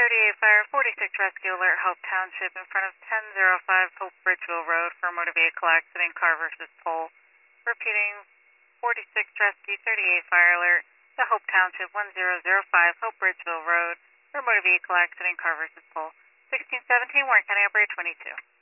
38 Fire, 46 Rescue Alert, Hope Township, in front of 1005 Hope Bridgeville Road for a motor vehicle accident, car versus pole. Repeating, 46 Rescue, 38 Fire Alert, to Hope Township, 1005 Hope Bridgeville Road for a motor vehicle accident, car versus pole. 1617, Warren County Operator 22.